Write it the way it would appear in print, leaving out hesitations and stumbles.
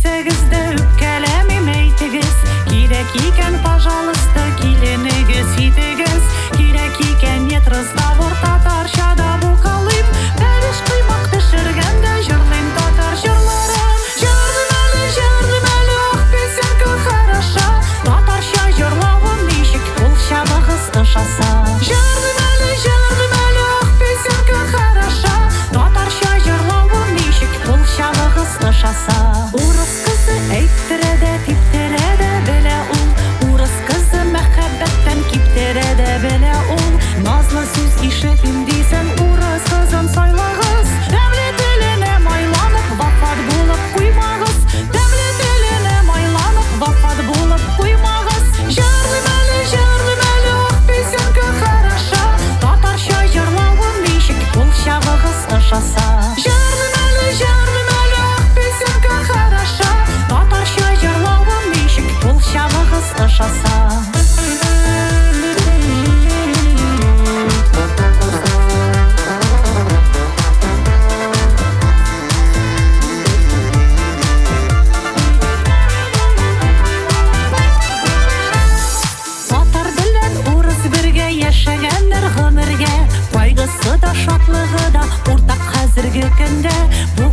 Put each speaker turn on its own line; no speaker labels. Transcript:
Исегізді үпкәләмем әйтігіз. Керек екен, пожалуйста, келінігіз етігіз. Керек екен, нет разговор татаршада бұқалым. Бәліш қимақ пішіргенде жырлым татар жырларын. Жырлым әлі ақ песенка хороша. Татарша жырлауын нешік бұл шабығыз ұшаса. Жырлым әлі ақ песенка хороша. Татарша жырлауын нешік бұл шабығыз ұшаса. Урыс қызы әйттіреді, типтіреді біле ұл. Урыс қызы мәхәббәттен киптереді біле ұл. Назлы сөз ишетім дейсін, урыс қызын сайлағыз. Дәмлі тіліне майланып, вафат болып қоймағыз. Дәмлі тіліне майланып, вафат болып қоймағыз. Жырлым әлі ақ песенка хороша. Татарша жырлауын нешік бұл шабығыз ұшаса. Жырлым әлі ақ песенка хороша. Татарша жырлауын нешік бұл шабығыз ұшаса. Татар білен урыс бірге яшәгәннәр гомергә. Кайгысы да, шатлыгы да уртак хәзерге көндә.